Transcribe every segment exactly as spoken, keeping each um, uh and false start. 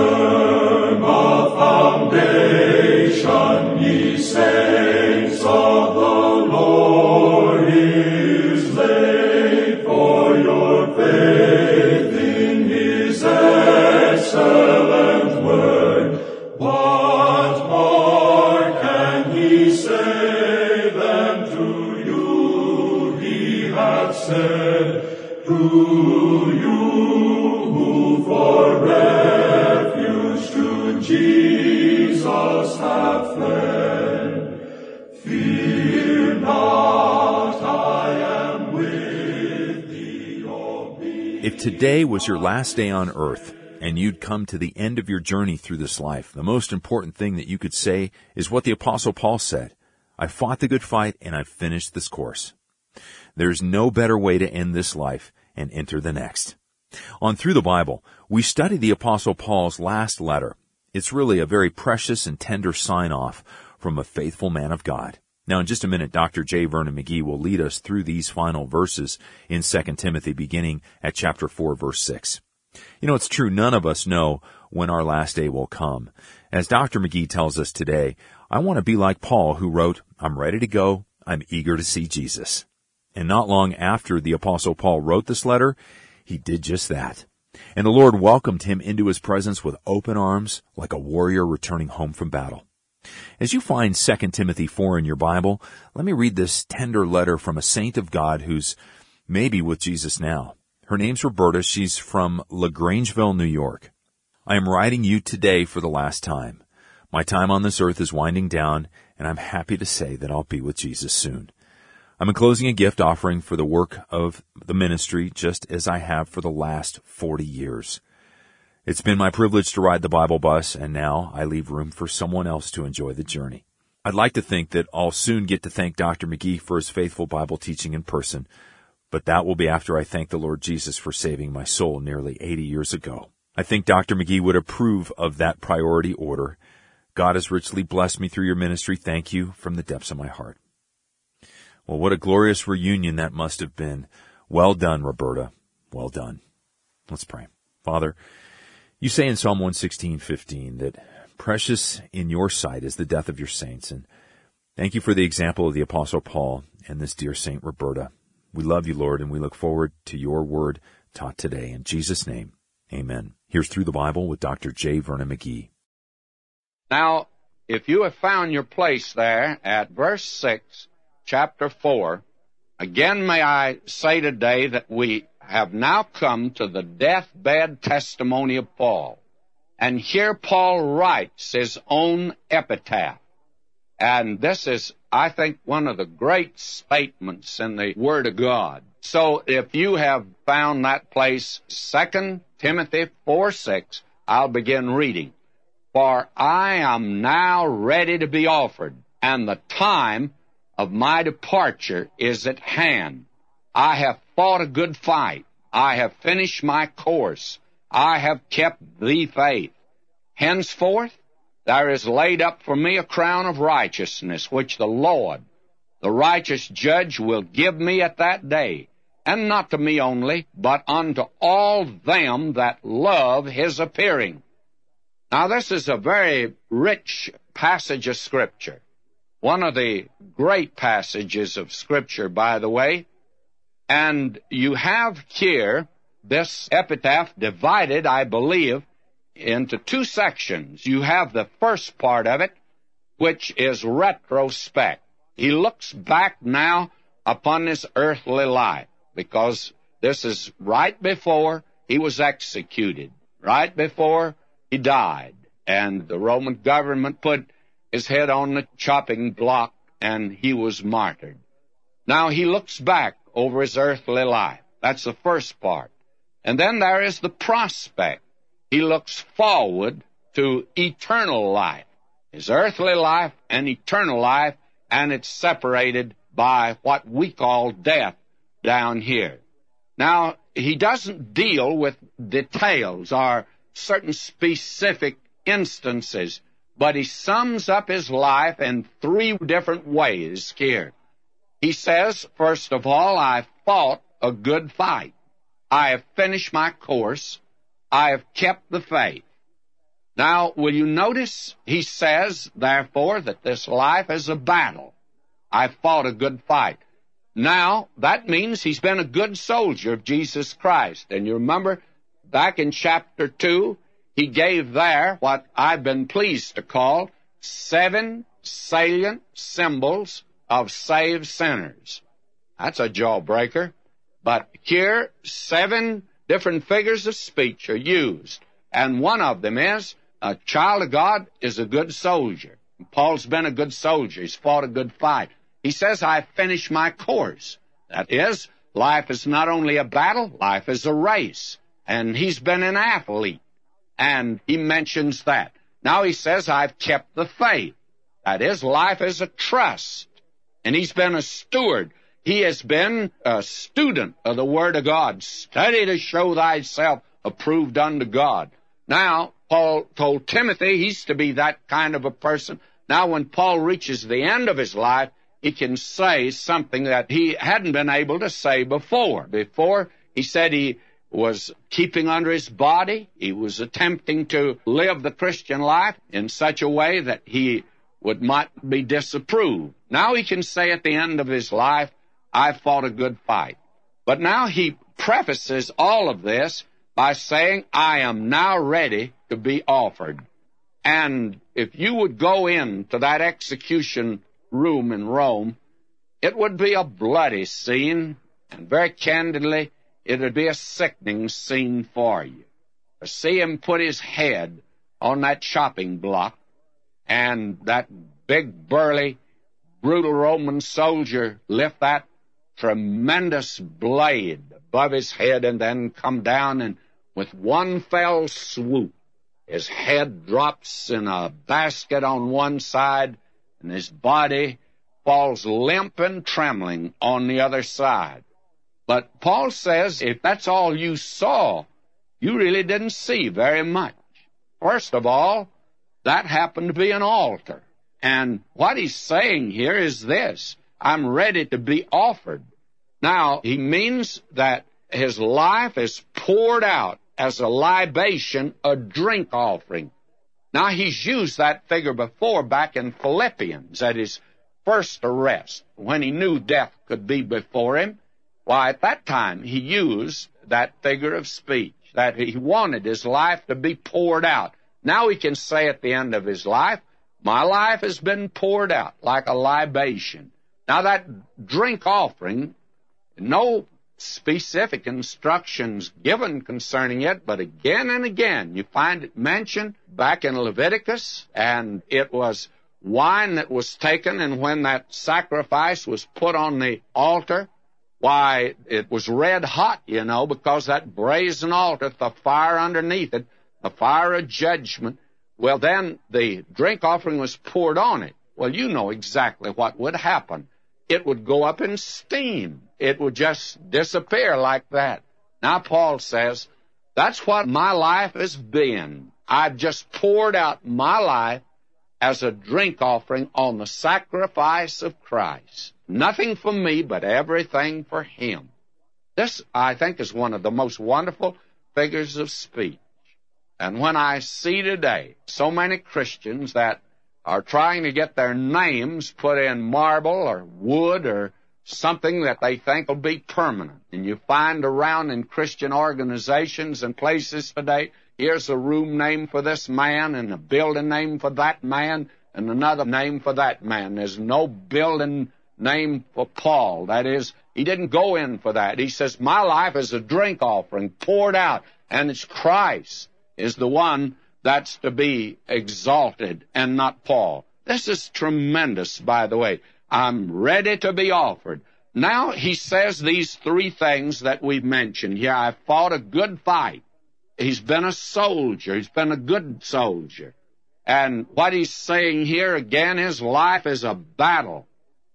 firm a foundation, ye saints of the Lord is laid, for your faith in his excellent word. What more can he say than to you he hath said? To you who for refuge to Jesus have fled, fear not, I am with thee, O be. If today was your last day on earth, and you'd come to the end of your journey through this life, the most important thing that you could say is what the Apostle Paul said: I fought the good fight and I've finished this course. There's no better way to end this life and enter the next. On Through the Bible, we study the Apostle Paul's last letter. It's really a very precious and tender sign-off from a faithful man of God. Now, in just a minute, Doctor J. Vernon McGee will lead us through these final verses in Second Timothy, beginning at chapter four, verse six. You know, it's true, none of us know when our last day will come. As Doctor McGee tells us today, I want to be like Paul, who wrote, I'm ready to go, I'm eager to see Jesus. And not long after the Apostle Paul wrote this letter, he did just that. And the Lord welcomed him into his presence with open arms, like a warrior returning home from battle. As you find Second Timothy four in your Bible, let me read this tender letter from a saint of God who's maybe with Jesus now. Her name's Roberta. She's from LaGrangeville, New York. I am writing you today for the last time. My time on this earth is winding down, and I'm happy to say that I'll be with Jesus soon. I'm enclosing a gift offering for the work of the ministry, just as I have for the last forty years. It's been my privilege to ride the Bible bus, and now I leave room for someone else to enjoy the journey. I'd like to think that I'll soon get to thank Doctor McGee for his faithful Bible teaching in person, but that will be after I thank the Lord Jesus for saving my soul nearly eighty years ago. I think Doctor McGee would approve of that priority order. God has richly blessed me through your ministry. Thank you from the depths of my heart. Well, what a glorious reunion that must have been. Well done, Roberta. Well done. Let's pray. Father, you say in Psalm one sixteen fifteen that precious in your sight is the death of your saints. And thank you for the example of the Apostle Paul and this dear Saint Roberta. We love you, Lord, and we look forward to your word taught today. In Jesus' name, amen. Here's Through the Bible with Doctor J. Vernon McGee. Now, if you have found your place there at verse six, chapter four, again may I say today that we have now come to the deathbed testimony of Paul. And here Paul writes his own epitaph. And this is, I think, one of the great statements in the Word of God. So if you have found that place, Second Timothy four six, I'll begin reading. For I am now ready to be offered, and the time of my departure is at hand. I have fought a good fight. I have finished my course. I have kept the faith. Henceforth, there is laid up for me a crown of righteousness, which the Lord, the righteous judge, will give me at that day, and not to me only, but unto all them that love his appearing. Now, this is a very rich passage of Scripture. One of the great passages of Scripture, by the way. And you have here this epitaph divided, I believe, into two sections. You have the first part of it, which is retrospect. He looks back now upon his earthly life, because this is right before he was executed, right before he died, and the Roman government put his head on the chopping block, and he was martyred. Now he looks back over his earthly life. That's the first part. And then there is the prospect. He looks forward to eternal life, his earthly life and eternal life, and it's separated by what we call death down here. Now, he doesn't deal with details or certain specific instances, but he sums up his life in three different ways here. He says, first of all, I fought a good fight. I have finished my course. I have kept the faith. Now, will you notice he says, therefore, that this life is a battle. I fought a good fight. Now, that means he's been a good soldier of Jesus Christ. And you remember, back in chapter two, he gave there what I've been pleased to call seven salient symbols of saved sinners. That's a jawbreaker. But here, seven different figures of speech are used. And one of them is, a child of God is a good soldier. Paul's been a good soldier. He's fought a good fight. He says, I finished my course. That is, life is not only a battle, life is a race. And he's been an athlete. And he mentions that. Now he says, I've kept the faith. That is, life is a trust. And he's been a steward. He has been a student of the Word of God. Study to show thyself approved unto God. Now, Paul told Timothy he's to be that kind of a person. Now, when Paul reaches the end of his life, he can say something that he hadn't been able to say before. Before, he said he was keeping under his body. He was attempting to live the Christian life in such a way that he would not be disapproved. Now he can say at the end of his life, I fought a good fight. But now he prefaces all of this by saying, I am now ready to be offered. And if you would go into that execution room in Rome, it would be a bloody scene, and very candidly, it would be a sickening scene for you. To see him put his head on that chopping block, and that big, burly, brutal Roman soldier lift that tremendous blade above his head and then come down, and with one fell swoop, his head drops in a basket on one side, and his body falls limp and trembling on the other side. But Paul says, if that's all you saw, you really didn't see very much. First of all, that happened to be an altar. And what he's saying here is this, I'm ready to be offered. Now, he means that his life is poured out as a libation, a drink offering. Now, he's used that figure before back in Philippians at his first arrest, when he knew death could be before him. Why, at that time, he used that figure of speech, that he wanted his life to be poured out. Now he can say at the end of his life, my life has been poured out like a libation. Now that drink offering, no specific instructions given concerning it, but again and again you find it mentioned back in Leviticus, and it was wine that was taken, and when that sacrifice was put on the altar, why, it was red hot, you know, because that brazen altar, the fire underneath it, the fire of judgment, well, then the drink offering was poured on it. Well, you know exactly what would happen. It would go up in steam. It would just disappear like that. Now, Paul says, that's what my life has been. I've just poured out my life as a drink offering on the sacrifice of Christ. Nothing for me, but everything for him. This, I think, is one of the most wonderful figures of speech. And when I see today so many Christians that are trying to get their names put in marble or wood or something that they think will be permanent, and you find around in Christian organizations and places today, here's a room name for this man and a building name for that man and another name for that man. There's no building name for Paul. That is, he didn't go in for that. He says, my life is a drink offering poured out, and it's Christ is the one that's to be exalted and not Paul. This is tremendous, by the way. I'm ready to be offered. Now he says these three things that we've mentioned here. I fought a good fight. He's been a soldier. He's been a good soldier. And what he's saying here again is life is a battle.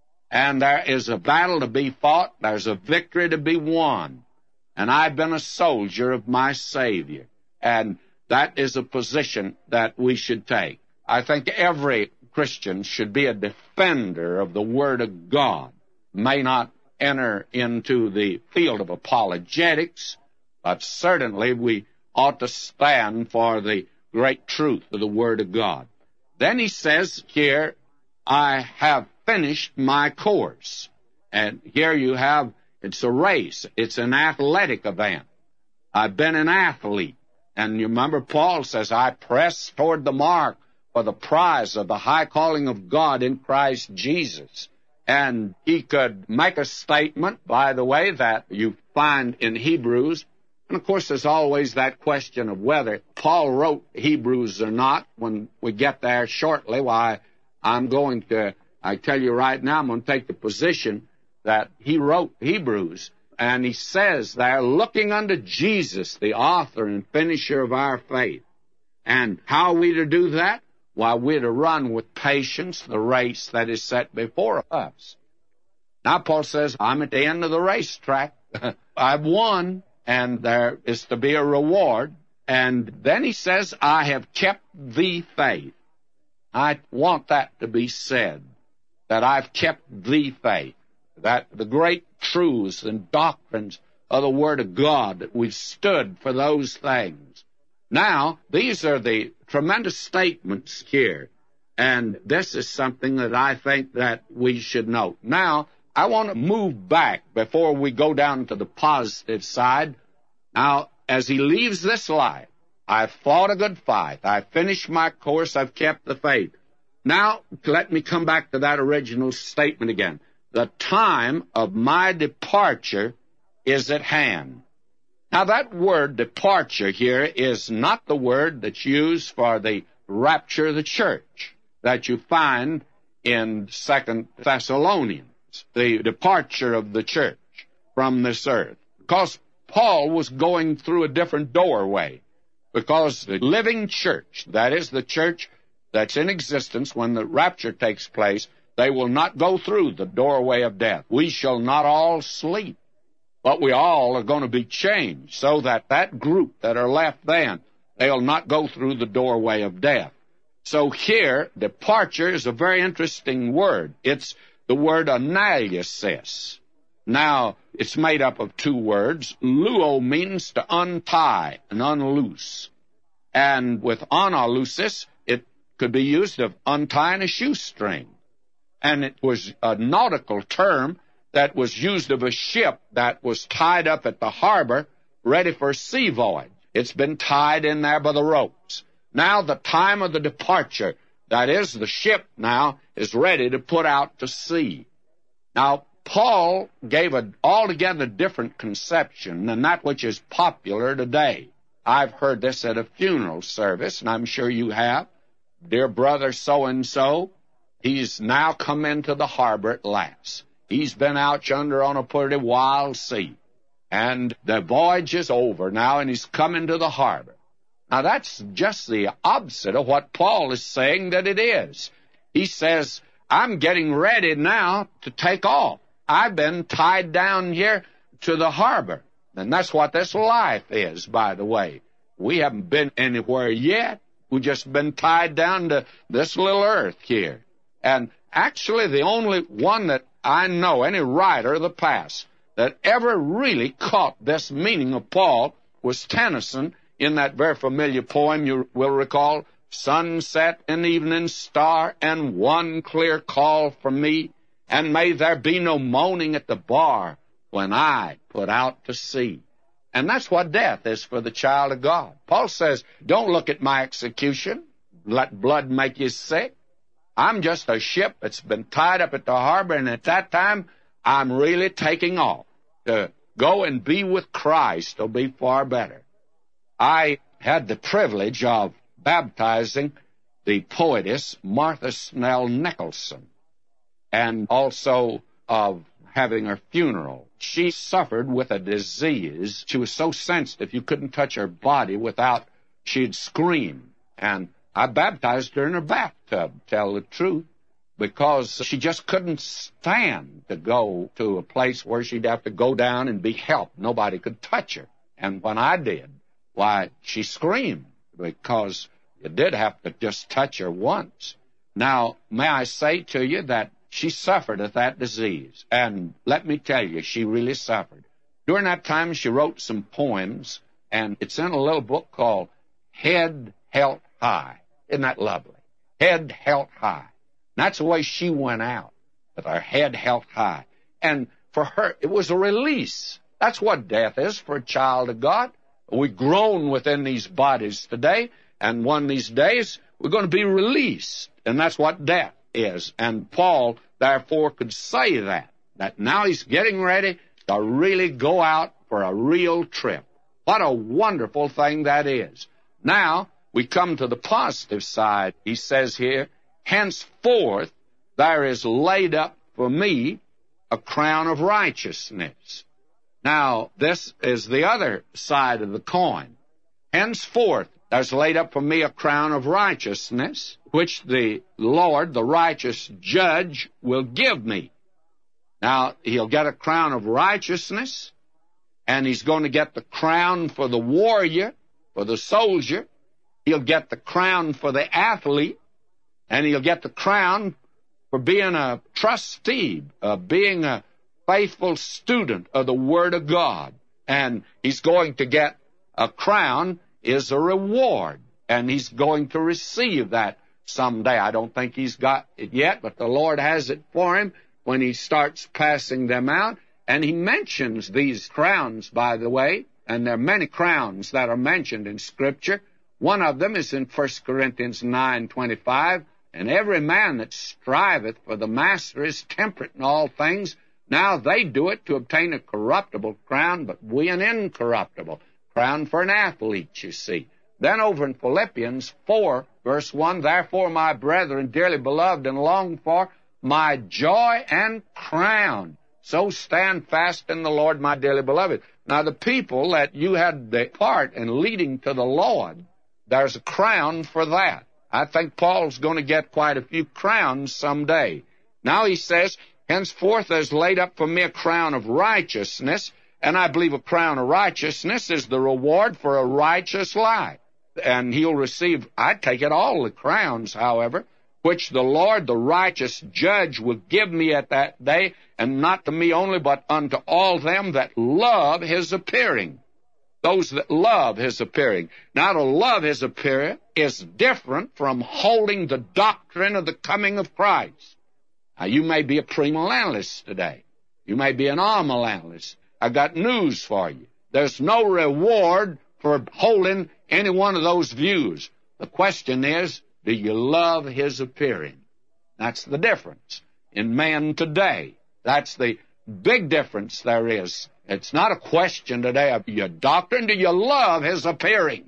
And there is a battle to be fought. There's a victory to be won. And I've been a soldier of my Savior. And that is a position that we should take. I think every Christian should be a defender of the Word of God. May not enter into the field of apologetics, but certainly we ought to stand for the great truth of the Word of God. Then he says here, I have finished my course. And here you have, it's a race. It's an athletic event. I've been an athlete. And you remember Paul says, I press toward the mark for the prize of the high calling of God in Christ Jesus. And he could make a statement, by the way, that you find in Hebrews. And, of course, there's always that question of whether Paul wrote Hebrews or not. When we get there shortly, why, I'm going to, I tell you right now, I'm going to take the position that he wrote Hebrews. And he says there, looking unto Jesus, the author and finisher of our faith. And how are we to do that? Why, we're to run with patience the race that is set before us. Now, Paul says, I'm at the end of the racetrack. I've won, and there is to be a reward. And then he says, I have kept the faith. I want that to be said, that I've kept the faith, that the great truths and doctrines of the Word of God, that we've stood for those things. Now, these are the tremendous statements here, and this is something that I think that we should note. Now, I want to move back before we go down to the positive side. Now, as he leaves this life, I've fought a good fight. I've finished my course. I've kept the faith. Now, let me come back to that original statement again. The time of my departure is at hand. Now, that word departure here is not the word that's used for the rapture of the church that you find in Second Thessalonians, the departure of the church from this earth. Because Paul was going through a different doorway. Because the living church, that is the church that's in existence when the rapture takes place, they will not go through the doorway of death. We shall not all sleep, but we all are going to be changed so that that group that are left then, they'll not go through the doorway of death. So here, departure is a very interesting word. It's the word analysis. Now, it's made up of two words. Luo means to untie and unloose. And with analusis, it could be used of untying a shoestring. And it was a nautical term that was used of a ship that was tied up at the harbor, ready for a sea voyage. It's been tied in there by the ropes. Now the time of the departure, that is, the ship now is ready to put out to sea. Now, Paul gave an altogether different conception than that which is popular today. I've heard this at a funeral service, and I'm sure you have. Dear brother so-and-so, he's now come into the harbor at last. He's been out yonder on a pretty wild sea. And the voyage is over now, and he's come into the harbor. Now, that's just the opposite of what Paul is saying that it is. He says, I'm getting ready now to take off. I've been tied down here to the harbor. And that's what this life is, by the way. We haven't been anywhere yet. We've just been tied down to this little earth here. And actually, the only one that I know, any writer of the past, that ever really caught this meaning of Paul was Tennyson in that very familiar poem you will recall, Sunset and evening star and one clear call from me, and may there be no moaning at the bar when I put out to sea. And that's what death is for the child of God. Paul says, don't look at my execution. Let blood make you sick. I'm just a ship that's been tied up at the harbor, and at that time, I'm really taking off to go and be with Christ. It'll be far better. I had the privilege of baptizing the poetess Martha Snell Nicholson, and also of having her funeral. She suffered with a disease. She was so sensitive you couldn't touch her body without she'd scream. And I baptized her in her bathtub, tell the truth, because she just couldn't stand to go to a place where she'd have to go down and be helped. Nobody could touch her. And when I did, why, she screamed, because you did have to just touch her once. Now, may I say to you that she suffered of that disease, and let me tell you, she really suffered. During that time, she wrote some poems, and it's in a little book called Head, held high. Isn't that lovely? Head held high. And that's the way she went out, with her head held high. And for her, it was a release. That's what death is for a child of God. We groan within these bodies today, and one of these days we're going to be released. And that's what death is. And Paul, therefore, could say that, that now he's getting ready to really go out for a real trip. What a wonderful thing that is. Now, we come to the positive side. He says here, henceforth there is laid up for me a crown of righteousness. Now, this is the other side of the coin. Henceforth there's laid up for me a crown of righteousness, which the Lord, the righteous judge, will give me. Now, he'll get a crown of righteousness, and he's going to get the crown for the warrior, for the soldier. He'll get the crown for the athlete, and he'll get the crown for being a trustee, uh, being a faithful student of the Word of God. And he's going to get a crown is a reward, and he's going to receive that someday. I don't think he's got it yet, but the Lord has it for him when he starts passing them out. And he mentions these crowns, by the way, and there are many crowns that are mentioned in Scripture. One of them is in First Corinthians nine twenty-five, and every man that striveth for the master is temperate in all things. Now they do it to obtain a corruptible crown, but we an incorruptible crown for an athlete, you see. Then over in Philippians four, verse one, therefore, my brethren, dearly beloved and longed for, my joy and crown, so stand fast in the Lord, my dearly beloved. Now, the people that you had the part in leading to the Lord, there's a crown for that. I think Paul's going to get quite a few crowns someday. Now he says, henceforth there's laid up for me a crown of righteousness, and I believe a crown of righteousness is the reward for a righteous life. And he'll receive, I take it, all the crowns, however, which the Lord, the righteous judge, will give me at that day, and not to me only, but unto all them that love his appearing. Those that love his appearing. Now, to love his appearing is different from holding the doctrine of the coming of Christ. Now, you may be a premillennialist today. You may be an amillennialist. I got news for you. There's no reward for holding any one of those views. The question is, do you love his appearing? That's the difference in man today. That's the big difference there is. It's not a question today of your doctrine. Do you love his appearing?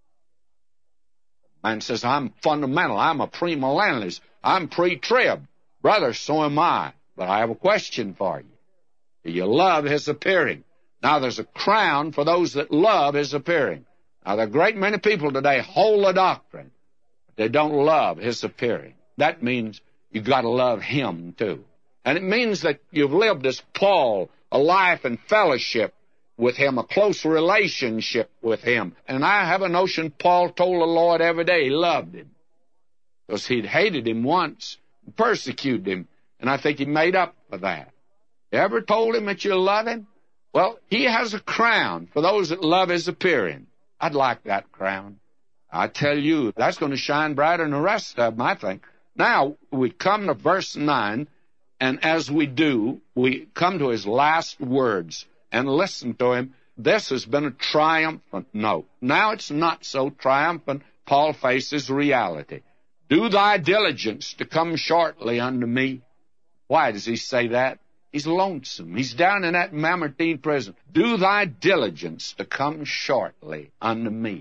Man says, I'm fundamental. I'm a premillennialist. I'm pre-trib. Brother, so am I. But I have a question for you. Do you love his appearing? Now, there's a crown for those that love his appearing. Now, there are a great many people today hold the doctrine, but they don't love his appearing. That means you've got to love him, too. And it means that you've lived as Paul, a life in fellowship with him, a close relationship with him. And I have a notion Paul told the Lord every day he loved him, because he'd hated him once, persecuted him, and I think he made up for that. You ever told him that you love him? Well, he has a crown for those that love his appearing. I'd like that crown. I tell you, that's going to shine brighter than the rest of them, I think. Now, we come to verse nine, and as we do, we come to his last words and listen to him. This has been a triumphant note. Now it's not so triumphant. Paul faces reality. Do thy diligence to come shortly unto me. Why does he say that? He's lonesome. He's down in that Mamertine prison. Do thy diligence to come shortly unto me.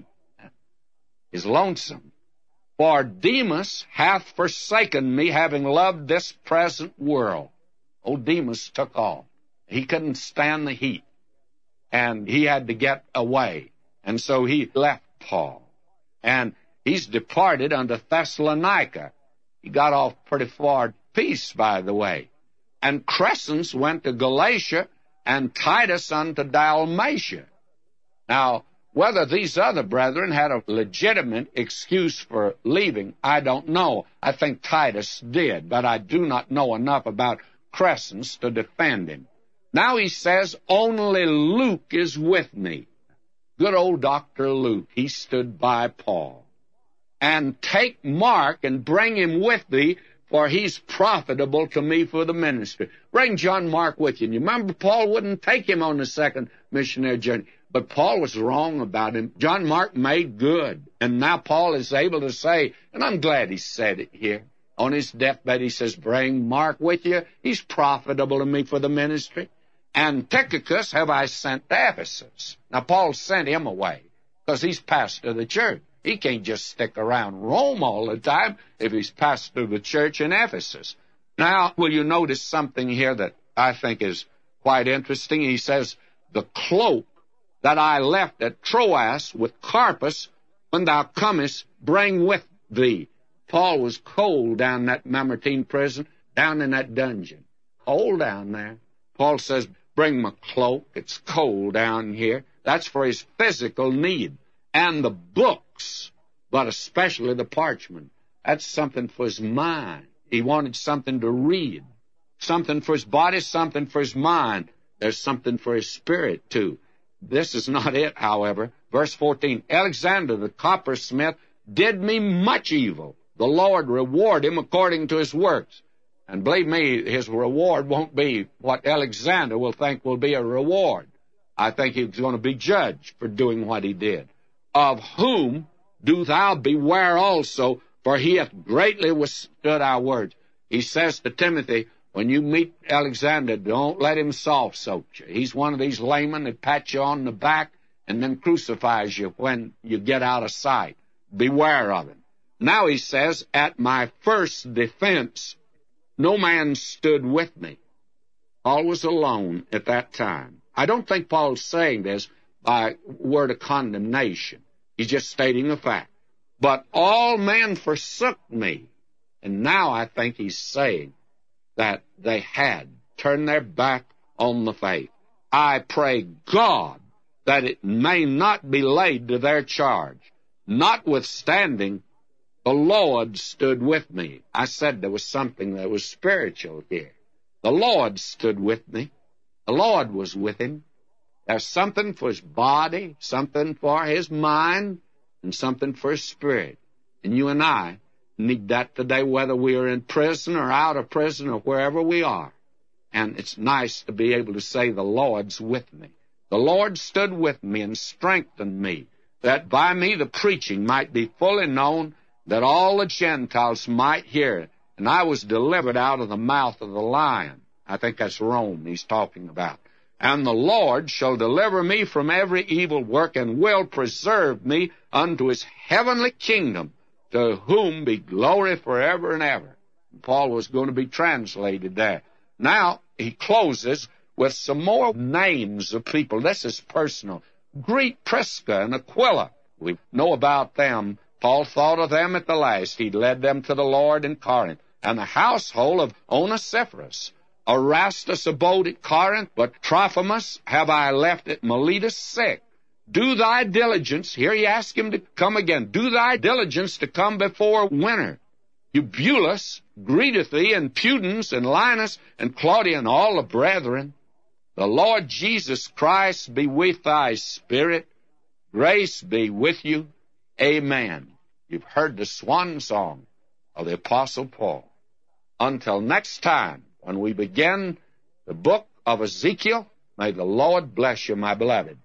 He's lonesome. For Demas hath forsaken me, having loved this present world. Old Demas took off. He couldn't stand the heat, and he had to get away. And so he left Paul. And he's departed unto Thessalonica. He got off pretty far peace, by the way. And Crescens went to Galatia, and Titus unto Dalmatia. Now, whether these other brethren had a legitimate excuse for leaving, I don't know. I think Titus did, but I do not know enough about Crescens to defend him. Now he says, only Luke is with me. Good old Doctor Luke, he stood by Paul. and take Mark and bring him with thee, for he's profitable to me for the ministry. Bring John Mark with you. And you remember Paul wouldn't take him on the second missionary journey. But Paul was wrong about him. John Mark made good. And now Paul is able to say, and I'm glad he said it here, on his deathbed he says, bring Mark with you. He's profitable to me for the ministry. And Tychicus have I sent to Ephesus. Now Paul sent him away because he's pastor of the church. He can't just stick around Rome all the time if he's pastor of the church in Ephesus. Now, will you notice something here that I think is quite interesting? He says, the cloak that I left at Troas with Carpus, when thou comest, bring with thee. Paul was cold down in that Mamertine prison, down in that dungeon. Cold down there. Paul says, bring my cloak. It's cold down here. That's for his physical need. And the books, but especially the parchment. That's something for his mind. He wanted something to read. Something for his body, something for his mind. There's something for his spirit, too. This is not it, however. Verse fourteen, Alexander the coppersmith did me much evil. The Lord reward him according to his works. And believe me, his reward won't be what Alexander will think will be a reward. I think he's going to be judged for doing what he did. Of whom do thou beware also, for he hath greatly withstood our words. He says to Timothy, when you meet Alexander, don't let him soft-soap you. He's one of these laymen that pat you on the back and then crucifies you when you get out of sight. Beware of him. Now he says, at my first defense, no man stood with me. Paul was alone at that time. I don't think Paul's saying this by word of condemnation. He's just stating a fact. But all men forsook me. And now I think he's saying that they had turned their back on the faith. I pray God that it may not be laid to their charge. Notwithstanding, the Lord stood with me. I said there was something that was spiritual here. The Lord stood with me. The Lord was with him. There's something for his body, something for his mind, and something for his spirit. And you and I need that today, whether we are in prison or out of prison or wherever we are. And it's nice to be able to say, the Lord's with me. The Lord stood with me and strengthened me, that by me the preaching might be fully known, that all the Gentiles might hear it. And I was delivered out of the mouth of the lion. I think that's Rome he's talking about. And the Lord shall deliver me from every evil work, and will preserve me unto his heavenly kingdom, to whom be glory forever and ever. And Paul was going to be translated there. Now, he closes with some more names of people. This is personal. Greet Prisca and Aquila. We know about them. Paul thought of them at the last. He led them to the Lord in Corinth. And the household of Onesiphorus. Erastus abode at Corinth, but Trophimus have I left at Miletus sick. Do thy diligence, here you ask him to come again, do thy diligence to come before winter. Eubulus greeteth thee, and Pudens, and Linus, and Claudia, and all the brethren. The Lord Jesus Christ be with thy spirit. Grace be with you. Amen. You've heard the swan song of the Apostle Paul. Until next time, when we begin the book of Ezekiel, may the Lord bless you, my beloved.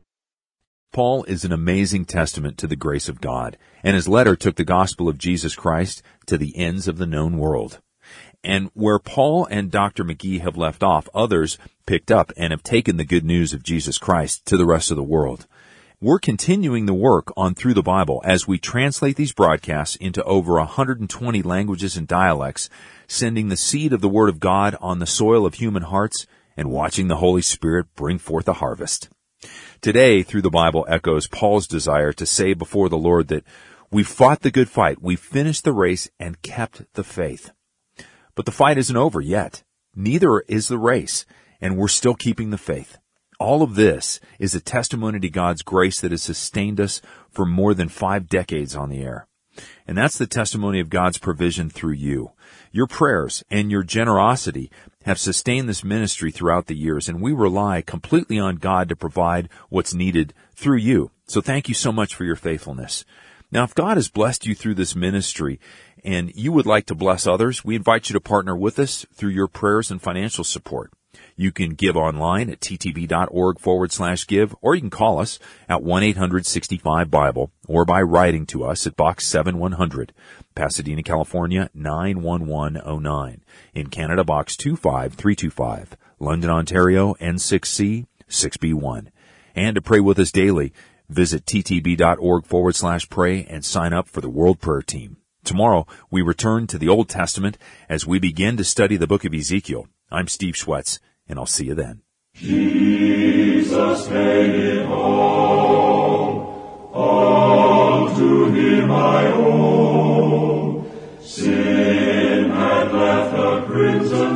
Paul is an amazing testament to the grace of God, and his letter took the gospel of Jesus Christ to the ends of the known world. And where Paul and Doctor McGee have left off, others picked up and have taken the good news of Jesus Christ to the rest of the world. We're continuing the work on Through the Bible as we translate these broadcasts into over one hundred twenty languages and dialects, sending the seed of the Word of God on the soil of human hearts and watching the Holy Spirit bring forth a harvest. Today, Through the Bible echoes Paul's desire to say before the Lord that we've fought the good fight, we've finished the race, and kept the faith. But the fight isn't over yet. Neither is the race, and we're still keeping the faith. All of this is a testimony to God's grace that has sustained us for more than five decades on the air. And that's the testimony of God's provision through you. Your prayers and your generosity have sustained this ministry throughout the years, and we rely completely on God to provide what's needed through you. So thank you so much for your faithfulness. Now, if God has blessed you through this ministry and you would like to bless others, we invite you to partner with us through your prayers and financial support. You can give online at ttb.org forward slash give, or you can call us at one eight hundred sixty-five Bible, or by writing to us at Box seven one hundred, Pasadena, California, nine one one oh nine. In Canada, Box two five three two five. London, Ontario, N six C six B one. And to pray with us daily, visit ttb.org forward slash pray and sign up for the World Prayer Team. Tomorrow, we return to the Old Testament as we begin to study the book of Ezekiel. I'm Steve Schwetz, and I'll see you then. Jesus made it all, all to him I owe. Sin had left a crimson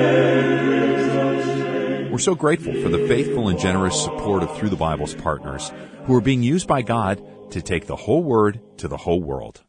stain. We're so grateful for the faithful and generous support of Through the Bible's partners who are being used by God to take the whole Word to the whole world.